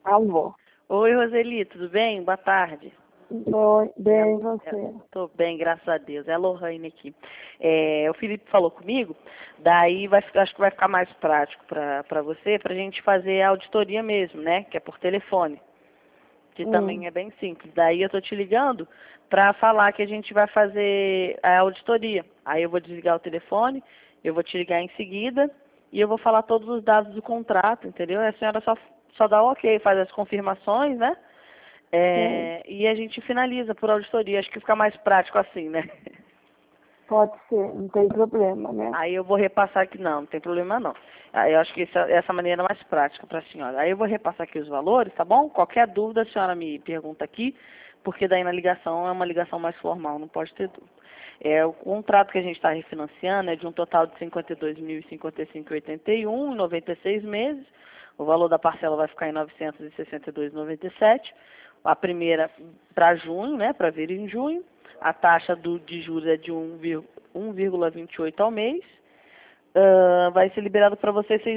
Alô. Oi, Roseli, tudo bem? Boa tarde. Bem, você? Estou bem, graças a Deus. É a Lohane aqui. O Felipe falou comigo, daí acho que vai ficar mais prático para você, para a gente fazer a auditoria mesmo, né? Que é por telefone, que também é bem simples. Daí eu estou te ligando para falar que a gente vai fazer a auditoria. Aí eu vou desligar o telefone, eu vou te ligar em seguida e eu vou falar todos os dados do contrato, entendeu? A senhora só dá o ok, faz as confirmações, né? E a gente finaliza por auditoria. Acho que fica mais prático assim, né? Pode ser, não tem problema, né? Aí eu vou repassar aqui, não tem problema não. Aí eu acho que essa maneira é mais prática para a senhora. Aí eu vou repassar aqui os valores, tá bom? Qualquer dúvida a senhora me pergunta aqui, porque daí na ligação é uma ligação mais formal, não pode ter dúvida. O contrato que a gente está refinanciando é de um total de R$ 52.055,81 em 96 meses. O valor da parcela vai ficar em R$ 962,97. A primeira para junho, né, para vir em junho. A taxa de juros é de 1,28 ao mês. Vai ser liberado para você R$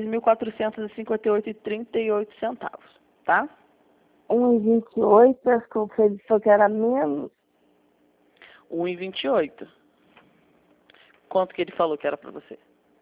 6.458,38, tá? 1,28, acho que o Felipe falou que era menos. 1,28. Quanto que ele falou que era para você?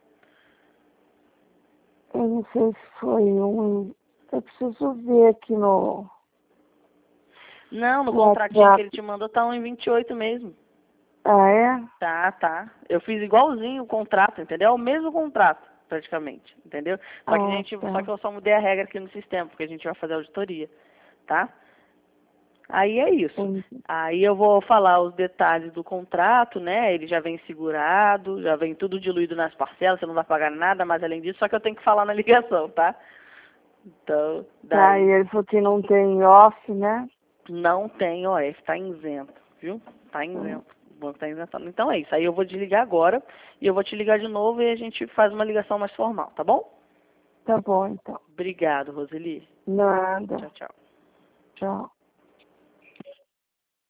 Eu não sei se foi Eu preciso ver aqui no... Não, no contratinho que ele te mandou tá 1,28 mesmo. Ah, é? Tá. Eu fiz igualzinho o contrato, entendeu? É o mesmo contrato, praticamente, entendeu? Só que eu só mudei a regra aqui no sistema, porque a gente vai fazer auditoria, tá? Aí é isso. Aí eu vou falar os detalhes do contrato, né? Ele já vem segurado, já vem tudo diluído nas parcelas, você não vai pagar nada mais além disso, só que eu tenho que falar na ligação, tá? Então, daí... E ele falou que não tem off, né? Não tem OF, tá isento, viu? Tá isento. O banco tá isentando. Então é isso. Aí eu vou desligar agora e eu vou te ligar de novo e a gente faz uma ligação mais formal, tá bom? Tá bom, então. Obrigado, Roseli. Nada. Tchau, tchau. Tchau.